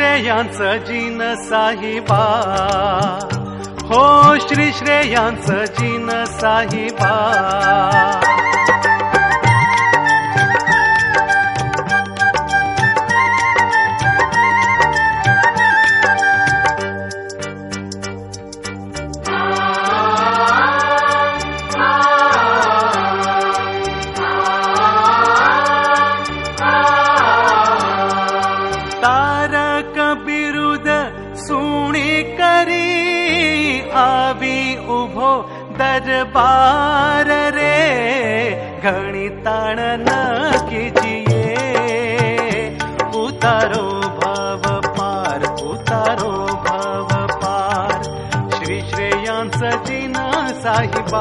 श्रेयांचं gene साहिबा, हो Shri श्रेयांचं gene साहिबा. तारक बिरुद सुणी करी आवी उभो दरबार रे. घणी ताण न कीजिए, उतारो भाव पार, उतारो भाव पार. श्री श्रेयांचं जीन साहिबा,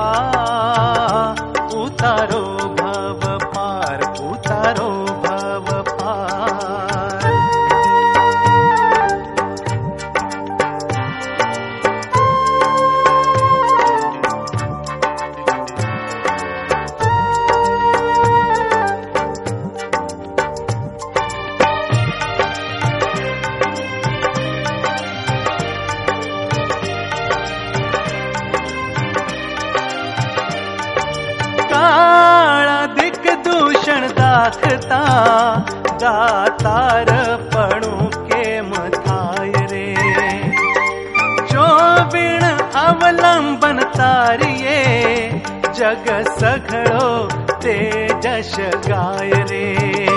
उतारो भाव पार, उतारो भाव पार. काळा दिक दूषण दाखता, दातार पणू केम थाय रे. जो बिन अवलंबन तारिये, जग सघळो ते जश गाय रे.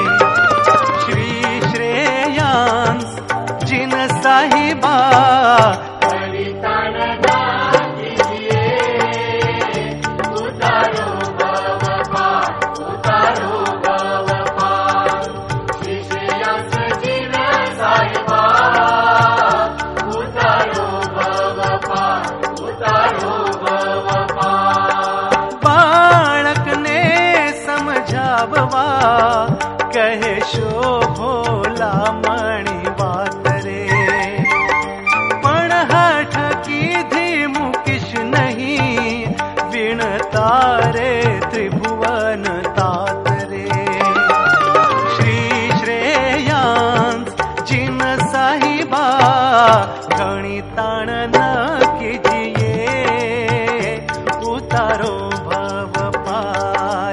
श्री श्रेयांस जीन साहिबा, कहे शो भोला मणि बात रे. पण हठ की धीमु किश नहीं, विण तारे त्रिभुवन तात रे. श्री श्रेयांस जीन साहिबा, घणी ताण न कीजिए, उतारो भव पार.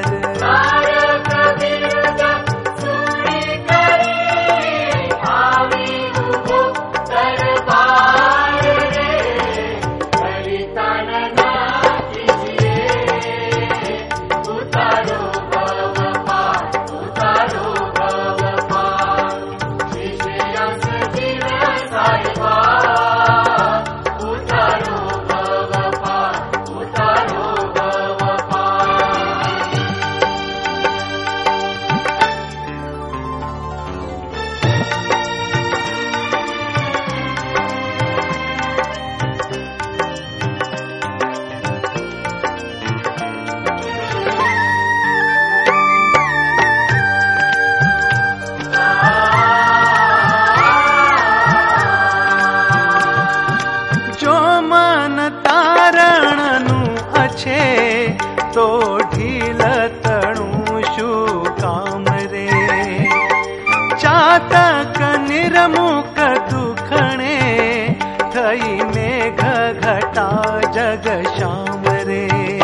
तो ढील तणु शू काम रे. चातक निर्मुख दुखणे, थई मेघ घटा जग श्याम रे.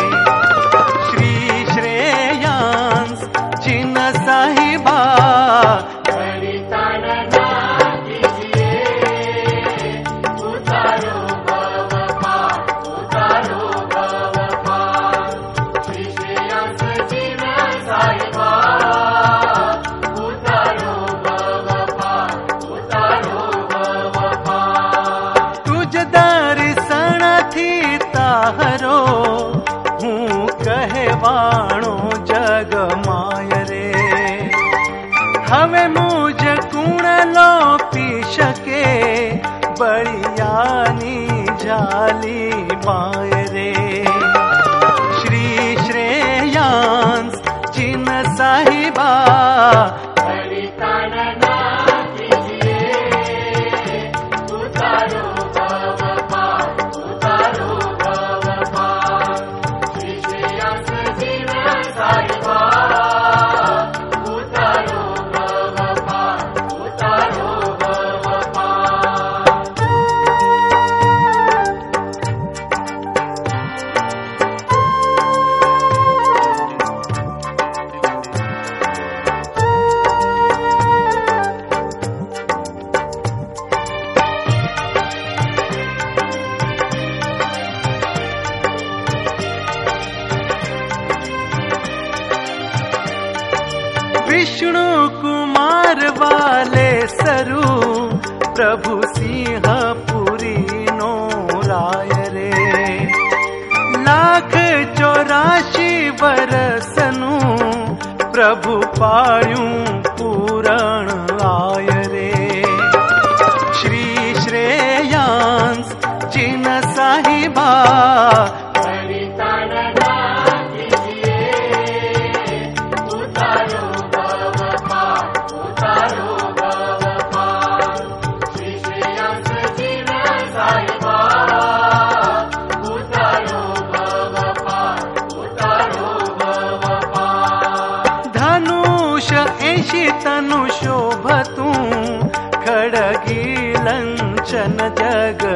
श्री श्रेयांस जीन साहिबा, हूँ कहवाणो जग माय रे. हवे मुझ कुण लो पी शके, बड़ियानी झाली बाय रे. श्री श्रेयांस जीन साहिबा, प्रभु सिंहपुरी नो राय रे। 184 वर्षनु प्रभु पाळ्યું पूरण आय रे। श्री श्रेयांस जिन साहिबा तनु शोभतु खड़गी लंचन जग